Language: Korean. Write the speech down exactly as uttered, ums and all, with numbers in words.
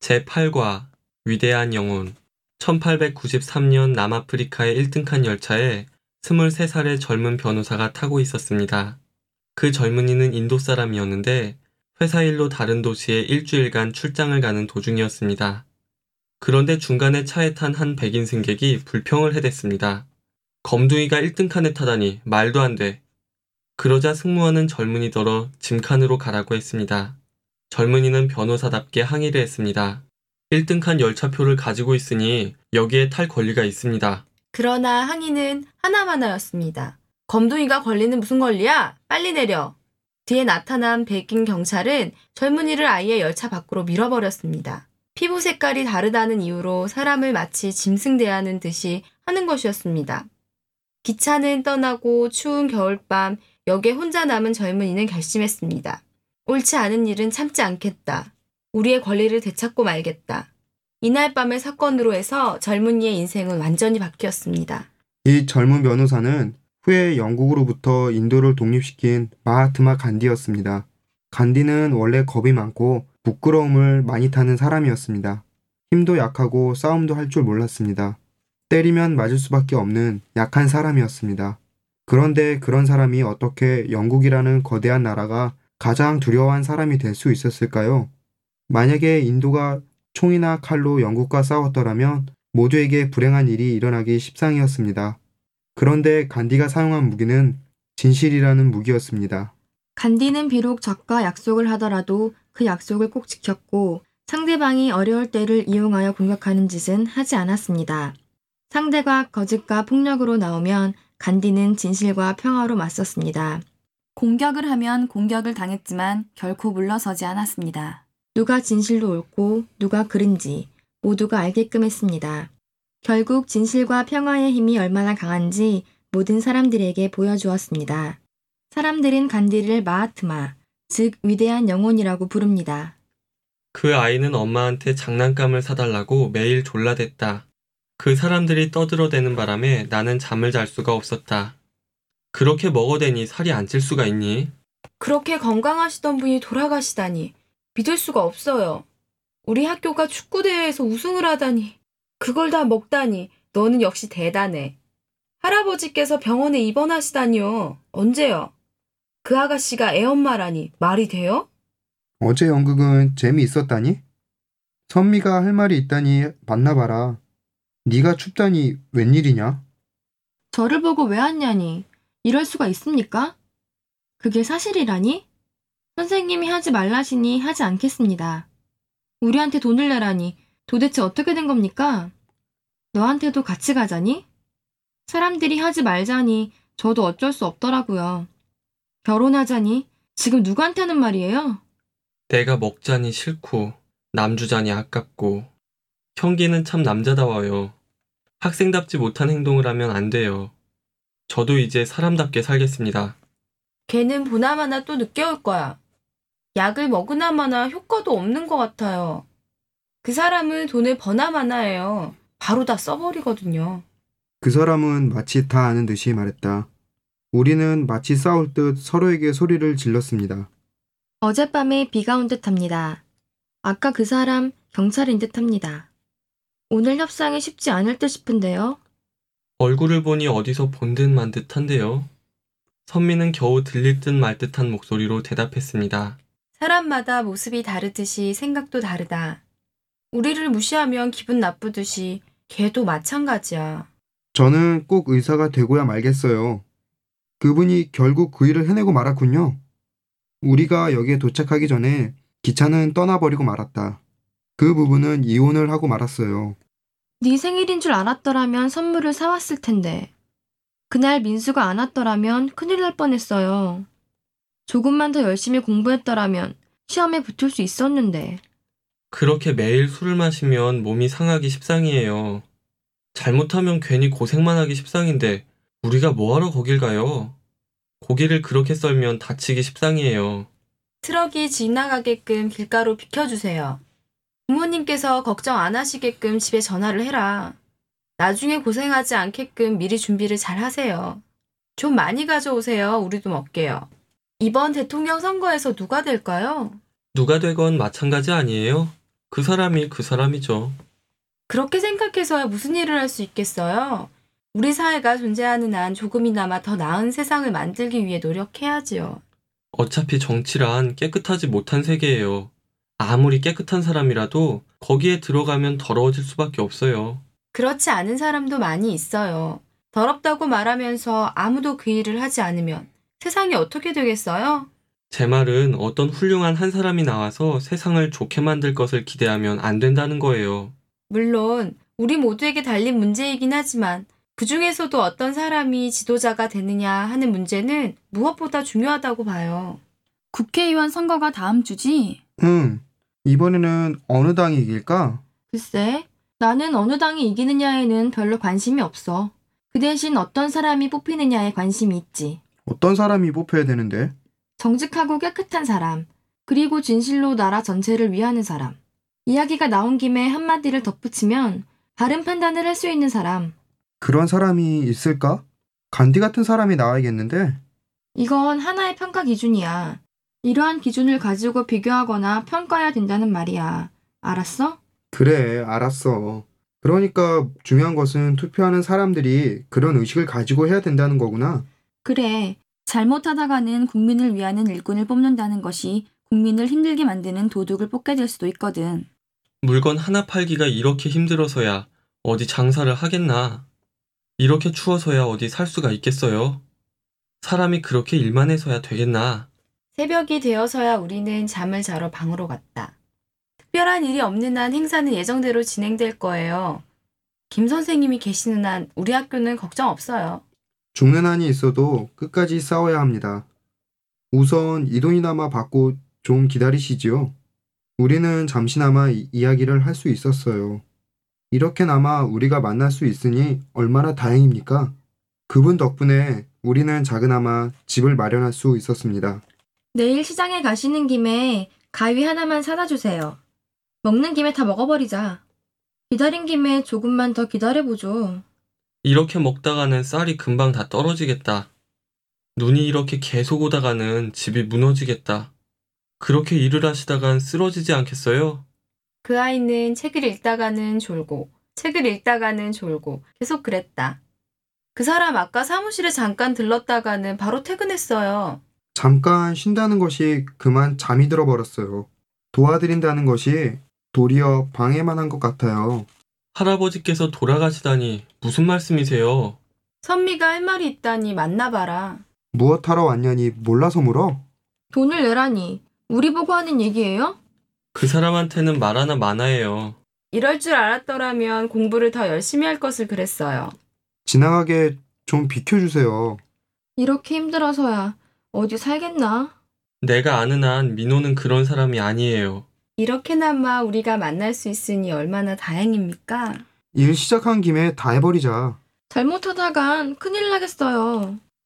제팔 과 위대한 영혼. 천팔백구십삼 년 남아프리카의 일 등 칸 열차에 스물세 살의 젊은 변호사가 타고 있었습니다. 그 젊은이는 인도 사람이었는데 회사 일로 다른 도시에 일주일간 출장을 가는 도중이었습니다. 그런데 중간에 차에 탄 한 백인 승객이 불평을 해댔습니다. 검둥이가 일 등 칸에 타다니 말도 안 돼. 그러자 승무원은 젊은이더러 짐칸으로 가라고 했습니다. 젊은이는 변호사답게 항의를 했습니다. 일 등 칸 열차표를 가지고 있으니 여기에 탈 권리가 있습니다. 그러나 항의는 하나마나였습니다. 검둥이가 권리는 무슨 권리야? 빨리 내려. 뒤에 나타난 백인 경찰은 젊은이를 아예 열차 밖으로 밀어버렸습니다. 피부 색깔이 다르다는 이유로 사람을 마치 짐승 대하는 듯이 하는 것이었습니다. 기차는 떠나고 추운 겨울밤 역에 혼자 남은 젊은이는 결심했습니다. 옳지 않은 일은 참지 않겠다. 우리의 권리를 되찾고 말겠다. 이날 밤의 사건으로 해서 젊은이의 인생은 완전히 바뀌었습니다. 이 젊은 변호사는 후에 영국으로부터 인도를 독립시킨 마하트마 간디였습니다. 간디는 원래 겁이 많고 부끄러움을 많이 타는 사람이었습니다. 힘도 약하고 싸움도 할 줄 몰랐습니다. 때리면 맞을 수밖에 없는 약한 사람이었습니다. 그런데 그런 사람이 어떻게 영국이라는 거대한 나라가 가장 두려워한 사람이 될 수 있었을까요? 만약에 인도가 총이나 칼로 영국과 싸웠더라면 모두에게 불행한 일이 일어나기 십상이었습니다. 그런데 간디가 사용한 무기는 진실이라는 무기였습니다. 간디는 비록 적과 약속을 하더라도 그 약속을 꼭 지켰고 상대방이 어려울 때를 이용하여 공격하는 짓은 하지 않았습니다. 상대가 거짓과 폭력으로 나오면 간디는 진실과 평화로 맞섰습니다. 공격을 하면 공격을 당했지만 결코 물러서지 않았습니다. 누가 진실로 옳고 누가 그른지 모두가 알게끔 했습니다. 결국 진실과 평화의 힘이 얼마나 강한지 모든 사람들에게 보여주었습니다. 사람들은 간디를 마하트마, 즉 위대한 영혼이라고 부릅니다. 그 아이는 엄마한테 장난감을 사달라고 매일 졸라댔다. 그 사람들이 떠들어대는 바람에 나는 잠을 잘 수가 없었다. 그렇게 먹어대니 살이 안 찔 수가 있니? 그렇게 건강하시던 분이 돌아가시다니 믿을 수가 없어요. 우리 학교가 축구대회에서 우승을 하다니 그걸 다 먹다니 너는 역시 대단해. 할아버지께서 병원에 입원하시다니요. 언제요? 그 아가씨가 애엄마라니 말이 돼요? 어제 연극은 재미있었다니? 선미가 할 말이 있다니 만나봐라. 네가 춥다니 웬일이냐? 저를 보고 왜 왔냐니. 이럴 수가 있습니까? 그게 사실이라니? 선생님이 하지 말라시니 하지 않겠습니다. 우리한테 돈을 내라니 도대체 어떻게 된 겁니까? 너한테도 같이 가자니? 사람들이 하지 말자니 저도 어쩔 수 없더라고요. 결혼하자니 지금 누구한테 하는 말이에요? 내가 먹자니 싫고 남주자니 아깝고 형기는 참 남자다워요. 학생답지 못한 행동을 하면 안 돼요. 저도 이제 사람답게 살겠습니다. 걔는 보나마나 또 늦게 올 거야. 약을 먹으나마나 효과도 없는 것 같아요. 그 사람은 돈을 버나마나 해요. 바로 다 써버리거든요. 그 사람은 마치 다 아는 듯이 말했다. 우리는 마치 싸울 듯 서로에게 소리를 질렀습니다. 어젯밤에 비가 온 듯합니다. 아까 그 사람 경찰인 듯합니다. 오늘 협상이 쉽지 않을 듯 싶은데요. 얼굴을 보니 어디서 본 듯 만 듯한데요. 선미는 겨우 들릴 듯 말 듯한 목소리로 대답했습니다. 사람마다 모습이 다르듯이 생각도 다르다. 우리를 무시하면 기분 나쁘듯이 걔도 마찬가지야. 저는 꼭 의사가 되고야 말겠어요. 그분이 결국 그 일을 해내고 말았군요. 우리가 여기에 도착하기 전에 기차는 떠나버리고 말았다. 그 부부는 이혼을 하고 말았어요. 네 생일인 줄 알았더라면 선물을 사왔을 텐데. 그날 민수가 안 왔더라면 큰일 날 뻔했어요. 조금만 더 열심히 공부했더라면 시험에 붙을 수 있었는데. 그렇게 매일 술을 마시면 몸이 상하기 십상이에요. 잘못하면 괜히 고생만 하기 십상인데 우리가 뭐하러 거길 가요? 고기를 그렇게 썰면 다치기 십상이에요. 트럭이 지나가게끔 길가로 비켜주세요. 부모님께서 걱정 안 하시게끔 집에 전화를 해라. 나중에 고생하지 않게끔 미리 준비를 잘 하세요. 좀 많이 가져오세요. 우리도 먹게요. 이번 대통령 선거에서 누가 될까요? 누가 되건 마찬가지 아니에요? 그 사람이 그 사람이죠. 그렇게 생각해서야 무슨 일을 할 수 있겠어요? 우리 사회가 존재하는 한 조금이나마 더 나은 세상을 만들기 위해 노력해야지요. 어차피 정치란 깨끗하지 못한 세계예요. 아무리 깨끗한 사람이라도 거기에 들어가면 더러워질 수밖에 없어요. 그렇지 않은 사람도 많이 있어요. 더럽다고 말하면서 아무도 그 일을 하지 않으면 세상이 어떻게 되겠어요? 제 말은 어떤 훌륭한 한 사람이 나와서 세상을 좋게 만들 것을 기대하면 안 된다는 거예요. 물론 우리 모두에게 달린 문제이긴 하지만 그 중에서도 어떤 사람이 지도자가 되느냐 하는 문제는 무엇보다 중요하다고 봐요. 국회의원 선거가 다음 주지? 응. 이번에는 어느 당이 이길까? 글쎄, 나는 어느 당이 이기느냐에는 별로 관심이 없어. 그 대신 어떤 사람이 뽑히느냐에 관심이 있지. 어떤 사람이 뽑혀야 되는데? 정직하고 깨끗한 사람, 그리고 진실로 나라 전체를 위하는 사람. 이야기가 나온 김에 한마디를 덧붙이면 바른 판단을 할 수 있는 사람. 그런 사람이 있을까? 간디 같은 사람이 나와야겠는데? 이건 하나의 평가 기준이야. 이러한 기준을 가지고 비교하거나 평가해야 된다는 말이야. 알았어? 그래, 알았어. 그러니까 중요한 것은 투표하는 사람들이 그런 의식을 가지고 해야 된다는 거구나. 그래. 잘못하다가는 국민을 위하는 일꾼을 뽑는다는 것이 국민을 힘들게 만드는 도둑을 뽑게 될 수도 있거든. 물건 하나 팔기가 이렇게 힘들어서야 어디 장사를 하겠나. 이렇게 추워서야 어디 살 수가 있겠어요. 사람이 그렇게 일만 해서야 되겠나. 새벽이 되어서야 우리는 잠을 자러 방으로 갔다. 특별한 일이 없는 한 행사는 예정대로 진행될 거예요. 김 선생님이 계시는 한 우리 학교는 걱정 없어요. 죽는 한이 있어도 끝까지 싸워야 합니다. 우선 이 돈이나마 받고 좀 기다리시지요. 우리는 잠시나마 이- 이야기를 할 수 있었어요. 이렇게나마 우리가 만날 수 있으니 얼마나 다행입니까? 그분 덕분에 우리는 작은아마 집을 마련할 수 있었습니다. 내일 시장에 가시는 김에 가위 하나만 사다 주세요. 먹는 김에 다 먹어버리자. 기다린 김에 조금만 더 기다려보죠. 이렇게 먹다가는 쌀이 금방 다 떨어지겠다. 눈이 이렇게 계속 오다가는 집이 무너지겠다. 그렇게 일을 하시다간 쓰러지지 않겠어요? 그 아이는 책을 읽다가는 졸고 책을 읽다가는 졸고 계속 그랬다. 그 사람 아까 사무실에 잠깐 들렀다가는 바로 퇴근했어요. 잠깐 쉰다는 것이 그만 잠이 들어버렸어요. 도와드린다는 것이 도리어 방해만 한 것 같아요. 할아버지께서 돌아가시다니 무슨 말씀이세요? 선미가 할 말이 있다니 만나봐라. 무엇하러 왔냐니 몰라서 물어? 돈을 내라니. 우리 보고 하는 얘기예요? 그 사람한테는 말 하나 많아예요. 이럴 줄 알았더라면 공부를 더 열심히 할 것을 그랬어요. 지나가게 좀 비켜주세요. 이렇게 힘들어서야 어디 살겠나? 내가 아는 한 민호는 그런 사람이 아니에요. 이렇게나마 우리가 만날 수 있으니 얼마나 다행입니까? 일 시작한 김에 다 해버리자. 잘못하다간 큰일 나겠어요.